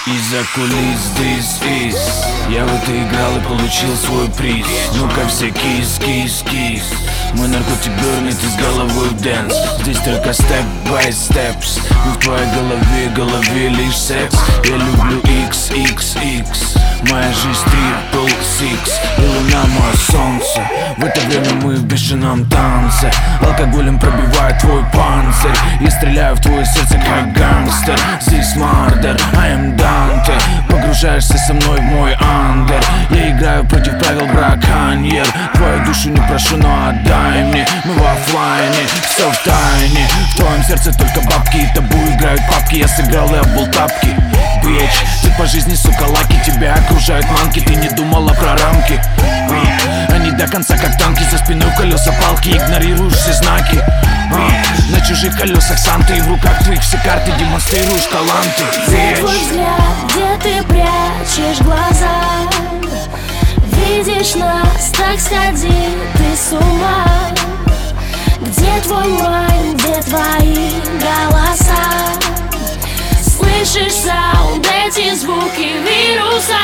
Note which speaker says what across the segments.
Speaker 1: Из-за кулис this is. Я в это играл и получил свой приз. Ну-ка все кис. Мой наркотик бернет из головы в дэнс. Здесь только step by steps. Но в твоей голове лишь секс. Я люблю XXX. Моя жизнь triple six. И луна мое солнце. В это время мы в бешеном танце. Алкоголем пробивает твой панцирь. И стреляю в твое сердце как гангстер. Здесь мардер, I am Данте. Погружаешься со мной в мой андер. Я играю против правил браконьер. Твою душу не прошу, но отдай мне. Мы в оффлайне, все в тайне. В твоем сердце только бабки и табу играют папки. Я сыграл и обул тапки. Бич, ты по жизни, сука, лаки. Тебя окружают манки, ты не думала про рамки. Они до конца как танки. За спиной колеса палки, игнорируешь все знаки. На чужих колесах сам ты. И в руках твоих все карты демонстрируешь таланты.
Speaker 2: Где твой взгляд, где ты прячешь глаза? Видишь нас, так сходи ты с ума. Где твой майн, где твои голоса? Слышишь саунд, эти звуки вируса.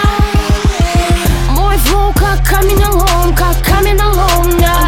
Speaker 2: Мой флоу как каменолом, как каменолом, да.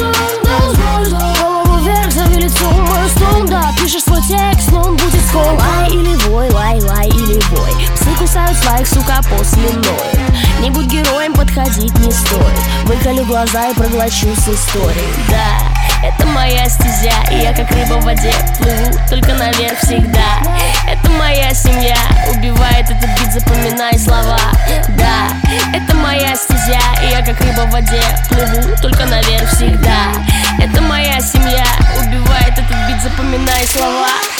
Speaker 2: Голову вверх, зови лицом мою стол, да. Пишешь свой текст, но он будет скол. Лай или вой, лай или вой. Псы кусают своих, сука, после ноют. Не будь героем, подходить не стоит. Выколю глаза и проглочу с историей, да. Это моя стезя, и я как рыба в воде плыву, только наверх всегда. Это моя семья, убивает этот бит, запоминай слова. Да, это моя стезя, и я как рыба в воде плыву, только наверх всегда. Это моя семья, убивает этот бит, запоминай слова.